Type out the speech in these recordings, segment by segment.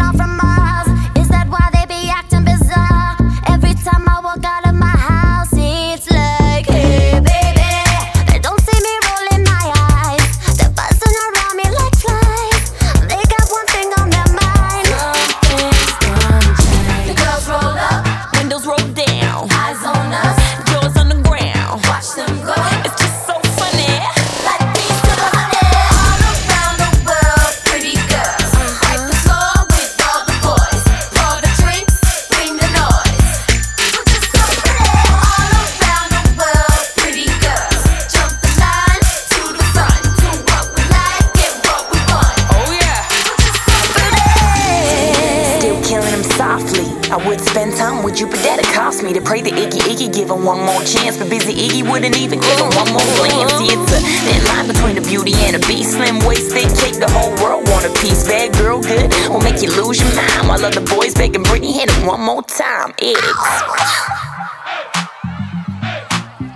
all from Mars. Is that why they be acting bizarre? Every time I walk out of my house, it's like, hey baby. They don't see me rolling my eyes. They're buzzing around me like flies. They got one thing on their mind. Something's gonna change. The girls roll up, Windows roll down, eyes on us, doors on the ground. watch them go. It's just so funny. Like bees to the honey. All around the world, pretty girls. Wipe the floor with all the boys. Pour the drinks, bring the noise. We're just so pretty. All around the world, pretty girls. Jump the line to the front. Do what we like, get what we want. Oh yeah. We're just so pretty. Still killing him softly. I would spend time with you, but that'd cost me to pray that Iggy give him one more chance. But busy Iggy wouldn't even give him one more glance. See, it's a thin line between a beauty and a beast. Slim waisted cake, the whole world want a piece. Bad girl good will make you lose your mind. While other boys begging Britney, hit him one more time. Eggs.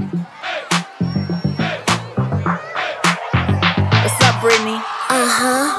What's up, Britney? Uh-huh.